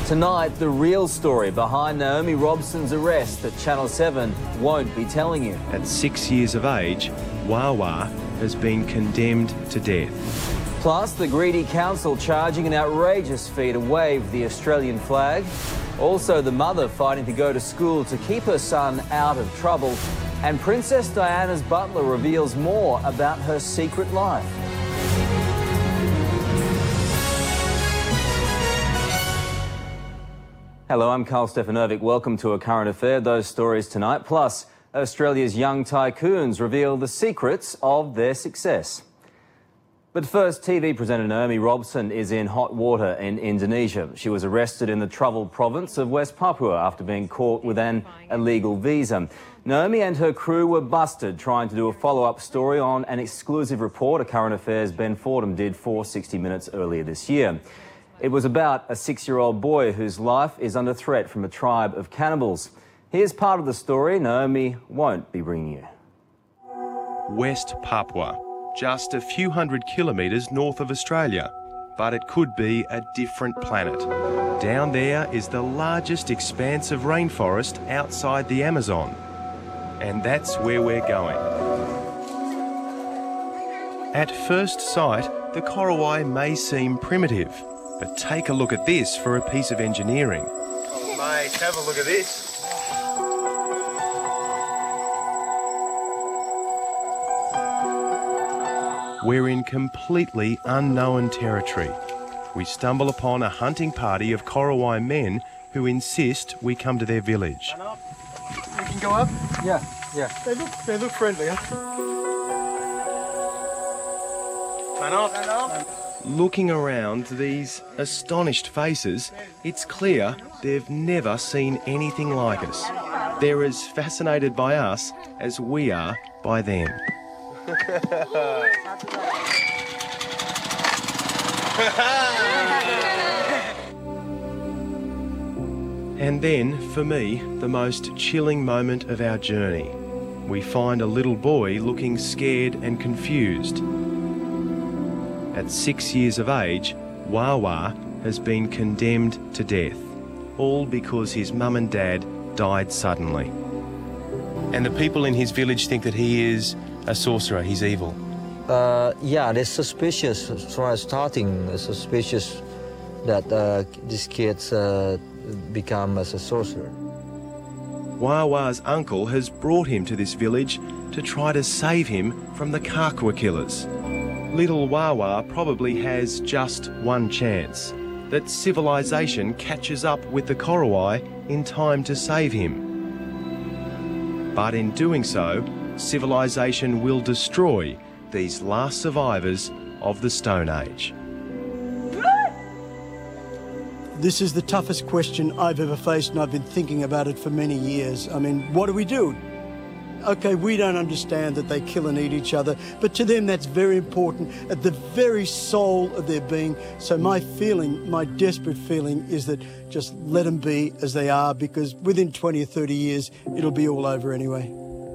Tonight, the real story behind Naomi Robson's arrest that Channel 7 won't be telling you. At 6 years of age, Wawa has been condemned to death. Plus, the greedy council charging an outrageous fee to wave the Australian flag. Also, the mother fighting to go to school to keep her son out of trouble. And Princess Diana's butler reveals more about her secret life. Hello, I'm Carl Stefanovic. Welcome to A Current Affair. Those stories tonight. Plus, Australia's young tycoons reveal the secrets of their success. But first, TV presenter Naomi Robson is in hot water in Indonesia. She was arrested in the troubled province of West Papua after being caught with an illegal visa. Naomi and her crew were busted trying to do a follow-up story on an exclusive report A Current Affairs' Ben Fordham did for 60 Minutes earlier this year. It was about a 6-year-old boy whose life is under threat from a tribe of cannibals. Here's part of the story Naomi won't be bringing you. West Papua, just a few hundred kilometres north of Australia, but it could be a different planet. Down there is the largest expanse of rainforest outside the Amazon. And that's where we're going. At first sight, the Korowai may seem primitive, but take a look at this for a piece of engineering. Oh, mate, have a look at this. We're in completely unknown territory. We stumble upon a hunting party of Korowai men who insist we come to their village. We can go up? Yeah. They look friendly, huh? Turn off. Looking around these astonished faces, it's clear they've never seen anything like us. They're as fascinated by us as we are by them. And then, for me, the most chilling moment of our journey. We find a little boy looking scared and confused. At 6 years of age, Wawa has been condemned to death, all because his mum and dad died suddenly. And the people in his village think that he is a sorcerer, he's evil. Yeah, they're suspicious. From starting, they're suspicious that these kids become as a sorcerer. Wawa's uncle has brought him to this village to try to save him from the Kakwa killers. Little Wawa probably has just one chance, that civilization catches up with the Korowai in time to save him. But in doing so, civilization will destroy these last survivors of the Stone Age. This is the toughest question I've ever faced, and I've been thinking about it for many years. I mean, what do we do? Okay, we don't understand that they kill and eat each other, but to them that's very important, at the very soul of their being. So my feeling, my desperate feeling, is that just let them be as they are, because within 20 or 30 years, it'll be all over anyway.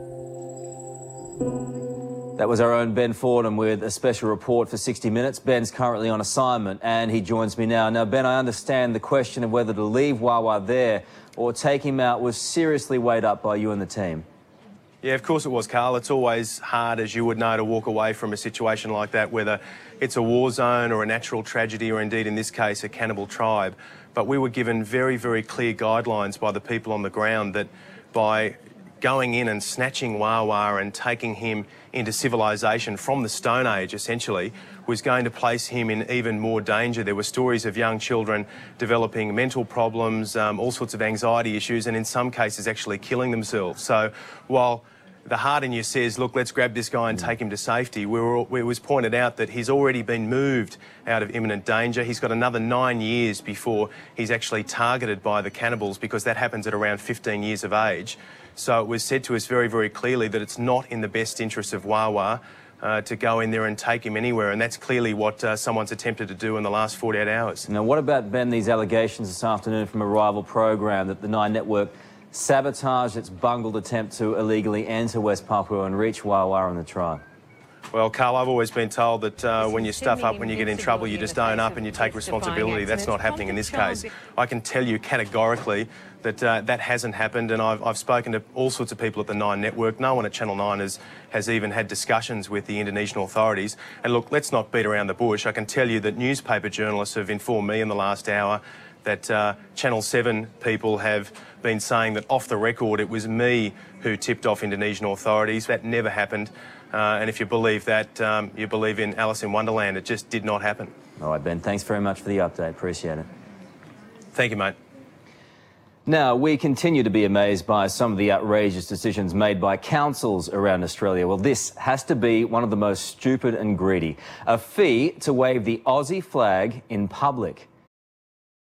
That was our own Ben Fordham with a special report for 60 Minutes. Ben's currently on assignment and he joins me now. Now, Ben, I understand the question of whether to leave Wawa there or take him out was seriously weighed up by you and the team. Yeah, of course it was, Carl. It's always hard, as you would know, to walk away from a situation like that, whether it's a war zone or a natural tragedy or indeed, in this case, a cannibal tribe. But we were given very, very clear guidelines by the people on the ground that by going in and snatching Wawa and taking him into civilization from the Stone Age, essentially, was going to place him in even more danger. There were stories of young children developing mental problems, all sorts of anxiety issues, and in some cases actually killing themselves. So while the heart in you says, look, let's grab this guy and take him to safety, it was pointed out that he's already been moved out of imminent danger. He's got another 9 years before he's actually targeted by the cannibals, because that happens at around 15 years of age. So it was said to us very, very clearly that it's not in the best interest of Wawa to go in there and take him anywhere, and that's clearly what someone's attempted to do in the last 48 hours. Now, what about, Ben, these allegations this afternoon from a rival program that the Nine Network sabotaged its bungled attempt to illegally enter West Papua and reach Wawa and the tribe? Well, Carl, I've always been told that when you stuff up, when you get in trouble, you just own up and you take responsibility. That's not happening in this case. I can tell you categorically that that hasn't happened, and I've spoken to all sorts of people at the Nine Network. No one at Channel 9 has even had discussions with the Indonesian authorities. And look, let's not beat around the bush. I can tell you that newspaper journalists have informed me in the last hour that Channel 7 people have been saying that off the record it was me who tipped off Indonesian authorities. That never happened. And if you believe that, you believe in Alice in Wonderland. It just did not happen. All right, Ben, thanks very much for the update. Appreciate it. Thank you, mate. Now, we continue to be amazed by some of the outrageous decisions made by councils around Australia. Well, this has to be one of the most stupid and greedy. A fee to wave the Aussie flag in public.